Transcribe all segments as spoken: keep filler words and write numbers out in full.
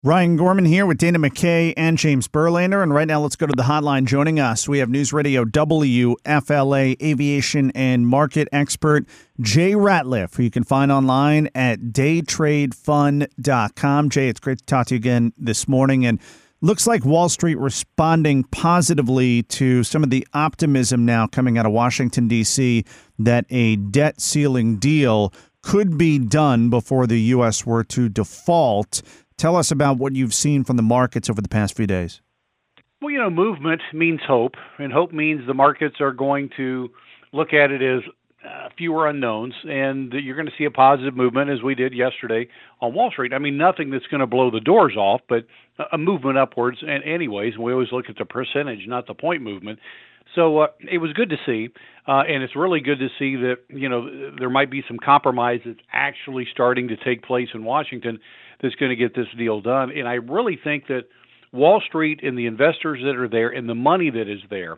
Ryan Gorman here with Dana McKay and James Berlander. And right now, let's go to the hotline. Joining us, we have News Radio W F L A aviation and market expert Jay Ratliff, who you can find online at day trade fund dot com. Jay, it's great to talk to you again this morning. And looks like Wall Street responding positively to some of the optimism now coming out of Washington, D C, that a debt ceiling deal could be done before the U S were to default. Tell us about what you've seen from the markets over the past few days. Well, you know, movement means hope, and hope means the markets are going to look at it as uh, fewer unknowns, and you're going to see a positive movement as we did yesterday on Wall Street. I mean, nothing that's going to blow the doors off, but a movement upwards. And anyways, we always look at the percentage, not the point movement. So uh, it was good to see, uh, and it's really good to see that, you know, there might be some compromise that's actually starting to take place in Washington that's going to get this deal done. And I really think that Wall Street and the investors that are there and the money that is there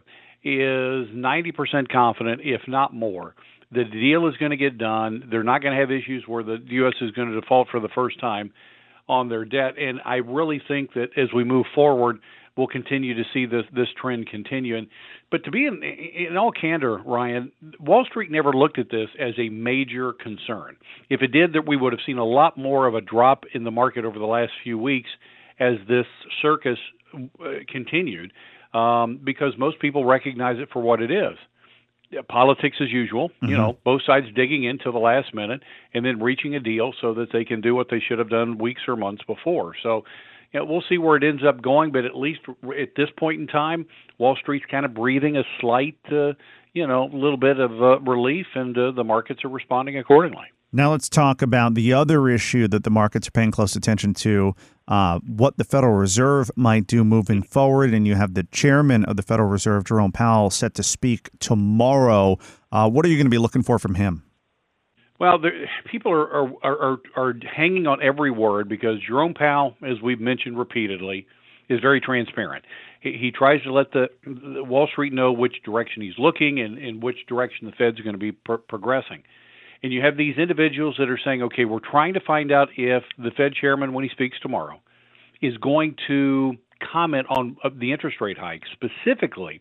is ninety percent confident, if not more, that the deal is going to get done. They're not going to have issues where the U S is going to default for the first time on their debt. And I really think that as we move forward, we'll continue to see this this trend continue. And, but to be in, in all candor, Ryan, Wall Street never looked at this as a major concern. If it did, that we would have seen a lot more of a drop in the market over the last few weeks as this circus uh, continued, um, because most people recognize it for what it is. Politics as usual, mm-hmm. you know, both sides digging in to the last minute and then reaching a deal so that they can do what they should have done weeks or months before. So, yeah, we'll see where it ends up going, but at least at this point in time, Wall Street's kind of breathing a slight, uh, you know, little bit of uh, relief, and uh, the markets are responding accordingly. Now let's talk about the other issue that the markets are paying close attention to, uh, what the Federal Reserve might do moving forward. And you have the chairman of the Federal Reserve, Jerome Powell, set to speak tomorrow. Uh, what are you going to be looking for from him? Well, there, people are, are are are hanging on every word because Jerome Powell, as we've mentioned repeatedly, is very transparent. He, he tries to let the, the Wall Street know which direction he's looking and in which direction the Fed's going to be pro- progressing. And you have these individuals that are saying, okay, we're trying to find out if the Fed chairman, when he speaks tomorrow, is going to comment on the interest rate hike, specifically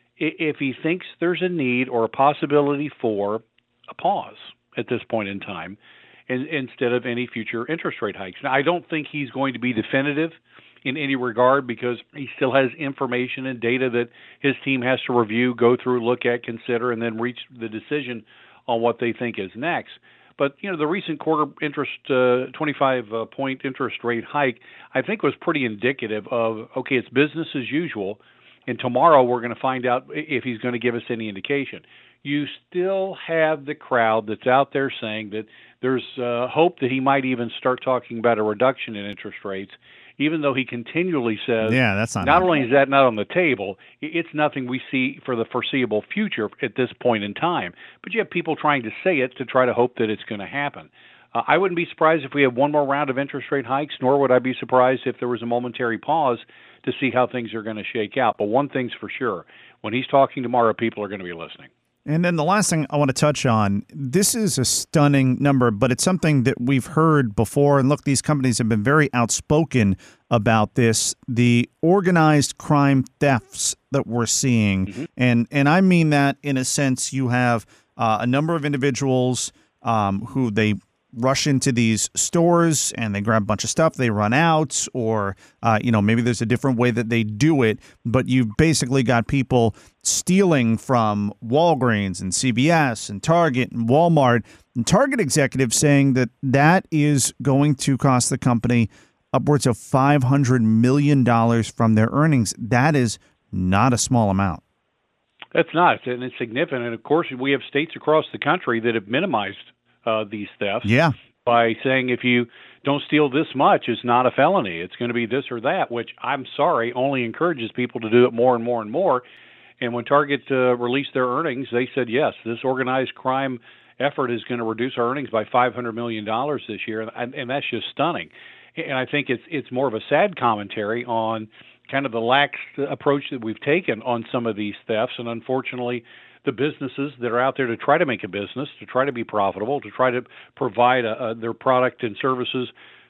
if he thinks there's a need or a possibility for a pause at this point in time, and, instead of any future interest rate hikes. Now, I don't think he's going to be definitive in any regard because he still has information and data that his team has to review, go through, look at, consider, and then reach the decision on what they think is next. But, you know, the recent quarter interest, uh, twenty-five uh, point interest rate hike, I think was pretty indicative of, okay, it's business as usual, and tomorrow we're going to find out if he's going to give us any indication. You still have the crowd that's out there saying that there's uh, hope that he might even start talking about a reduction in interest rates, even though he continually says, yeah, that's not, not only is that not on the table, it's nothing we see for the foreseeable future at this point in time. But you have people trying to say it to try to hope that it's going to happen. Uh, I wouldn't be surprised if we had one more round of interest rate hikes, nor would I be surprised if there was a momentary pause to see how things are going to shake out. But one thing's for sure, when he's talking tomorrow, people are going to be listening. And then the last thing I want to touch on, this is a stunning number, but it's something that we've heard before. And look, these companies have been very outspoken about this, the organized crime thefts that we're seeing. Mm-hmm. And and I mean that in a sense. You have uh, a number of individuals um, who they rush into these stores and they grab a bunch of stuff, they run out, or, uh, you know, maybe there's a different way that they do it, but you've basically got people stealing from Walgreens and C V S and Target and Walmart, and Target executives saying that that is going to cost the company upwards of five hundred million dollars from their earnings. That is not a small amount. That's not, and it's significant. And of course, we have states across the country that have minimized Uh, these thefts, yeah, by saying if you don't steal this much, it's not a felony. It's going to be this or that, which I'm sorry only encourages people to do it more and more and more. And when Target uh, released their earnings, they said yes, this organized crime effort is going to reduce our earnings by five hundred million dollars this year, and, and that's just stunning. And I think it's it's more of a sad commentary on kind of the lax approach that we've taken on some of these thefts, and unfortunately, the businesses that are out there to try to make a business, to try to be profitable, to try to provide a, a, their product and services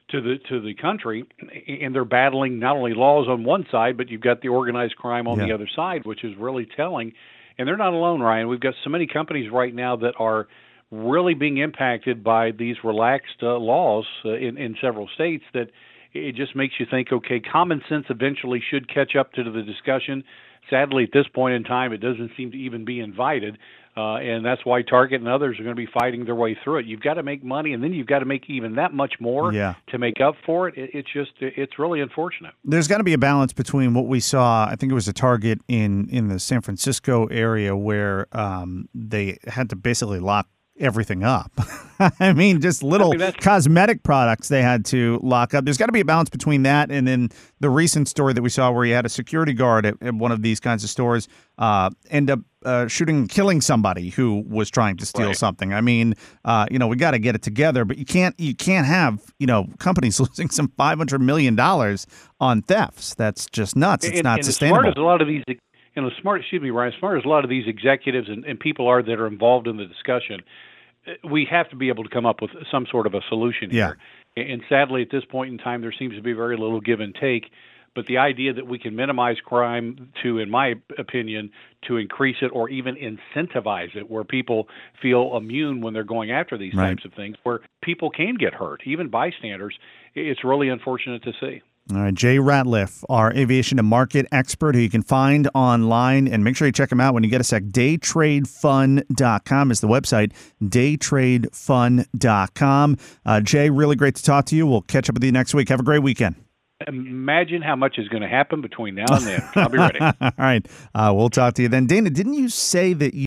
to the to the country, and they're battling not only laws on one side, but you've got the organized crime on Yeah. the other side, which is really telling. And they're not alone, Ryan. We've got so many companies right now that are really being impacted by these relaxed uh, laws uh, in in several states that it just makes you think, okay, common sense eventually should catch up to the discussion. Sadly, at this point in time, it doesn't seem to even be invited. Uh, and that's why Target and others are going to be fighting their way through it. You've got to make money, and then you've got to make even that much more Yeah. to make up for it. it. It's just, it's really unfortunate. There's got to be a balance between what we saw. I think it was a Target in, in the San Francisco area where um, they had to basically lock everything up. I mean, just little I mean, that's- cosmetic products they had to lock up. There's got to be a balance between that and then the recent story that we saw where you had a security guard at, at one of these kinds of stores uh, end up uh, shooting and killing somebody who was trying to steal Right. something. I mean, uh, you know, we got to get it together, but you can't you can't have, you know, companies losing some five hundred million dollars on thefts. That's just nuts. It's and, not and sustainable. As smart as a lot of these, you know, smart, excuse me, Ryan, as smart as a lot of these executives and, and people are that are involved in the discussion, we have to be able to come up with some sort of a solution Yeah. here. And sadly, at this point in time, there seems to be very little give and take. But the idea that we can minimize crime to, in my opinion, to increase it or even incentivize it, where people feel immune when they're going after these Right. types of things, where people can get hurt, even bystanders, it's really unfortunate to see. All right, Jay Ratliff, our aviation and market expert who you can find online, and make sure you check him out when you get a sec. day trade fun dot com is the website, day trade fun dot com. Uh, Jay, really great to talk to you. We'll catch up with you next week. Have a great weekend. Imagine how much is going to happen between now and then. I'll be ready. All right, uh, we'll talk to you then. Dana, didn't you say that you